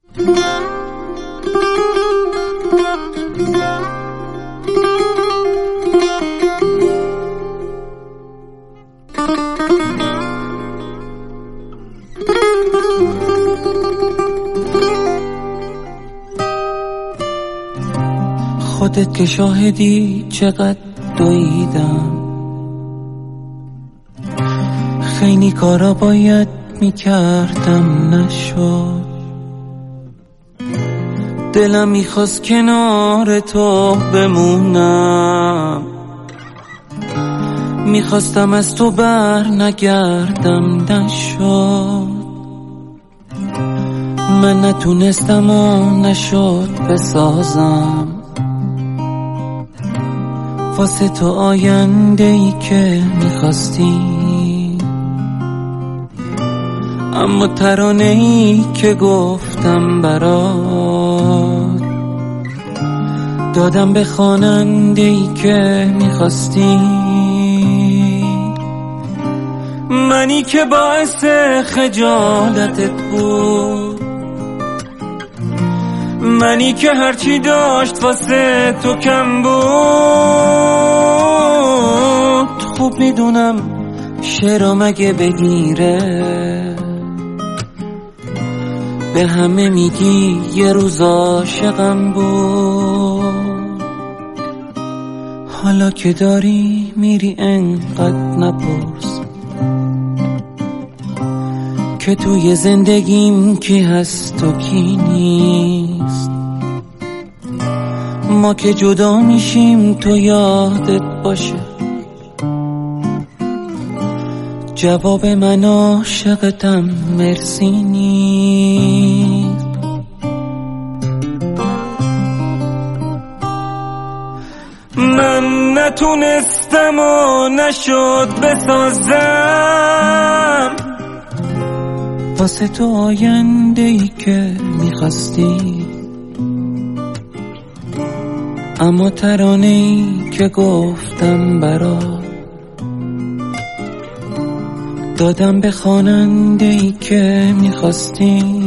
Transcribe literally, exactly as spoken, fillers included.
خودت که شاهدی چقدر دویدم، خیلی کارا باید میکردم نشد. دلم میخواست کنار تو بمونم، میخواستم از تو بر نگردم نشد. من نتونستم و نشد بسازم واسه تو آینده ای که میخواستی، اما ترانه ای که گفتم برات دادم به خواننده ای که میخواستی. منی که باعث خجالتت بود، منی که هرچی داشت واسه تو کم بود. خوب میدونم شعرم اگه بگیره به همه میگی یه روز عاشقم بود. حالا که داری میری انقدر نپرس که توی زندگیم کی هست و کی نیست. ما که جدا میشیم تو یادت باشه جواب من عاشقتم مرسی نیست. من نتونستم و نشد بسازم واسه تو آینده ای که میخواستی، اما ترانه ای که گفتم برات دادم به خواننده ای که میخواستی.